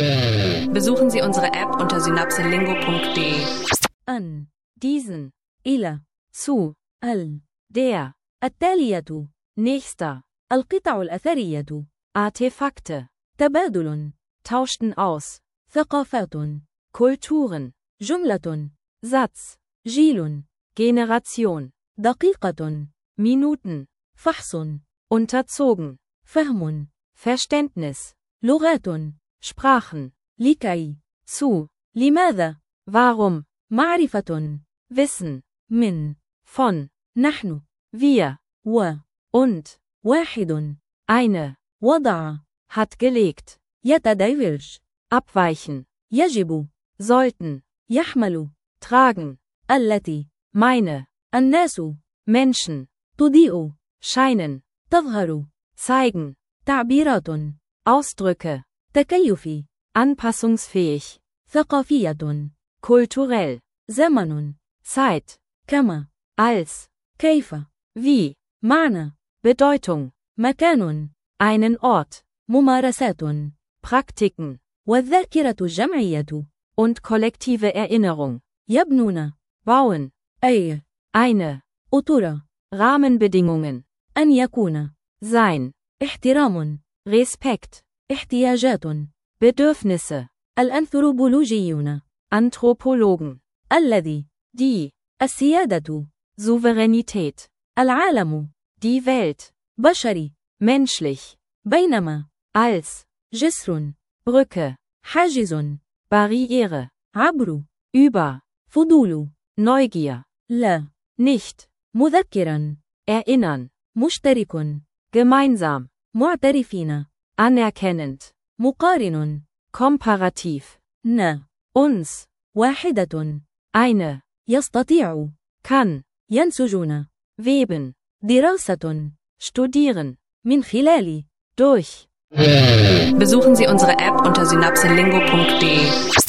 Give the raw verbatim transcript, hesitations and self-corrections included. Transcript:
Besuchen Sie unsere App unter synapselingo punkt de. أن diesen إلى zu ال der التالية Nächster. القطع الأثرية Artefakte. تبادل Tauschten aus. ثقافات Kulturen. جملة Satz. جيل Generation. دقيقة Minuten. فحص Unterzogen. فهم Verständnis. لغات Sprachen. لكي Zu. لماذا Warum. معرفة Wissen. من Von. نحن Wir. و Und. واحد Eine. وضع Hat gelegt. يتدايفرج Abweichen. يجب Sollten. يحمل Tragen. التي Meine. الناس Menschen. تضيء Scheinen. تظهر Zeigen. تعبيرات Ausdrücke. تكيف Anpassungsfähig. ثقافية Kulturell. زمن Zeit. كما Als. كيف Wie. معنى Bedeutung. مكان Einen Ort. ممارسات Praktiken. والذاكرة الجمعية Und kollektive Erinnerung. يبنون Bauen. أي Eine. أطر Rahmenbedingungen. أن يكون Sein. احترام Respekt. احتياجات Bedürfnisse. الأنثروبولوجيون Anthropologen. الذي Die. السيادة Souveränität. العالم Die Welt. بشري Menschlich. بينما Als. جسر Brücke. حاجز Barriere. عبر Über. فضول Neugier. لا Nicht. مذكرا Erinnern. مشترك Gemeinsam. معترفين Anerkennend. مقارن Komparativ. ن Uns. واحدة Eine. يستطيع Kann. ينسجون Weben. دراسة Studieren. من خلال Durch. Besuchen Sie unsere App unter synapselingo punkt de.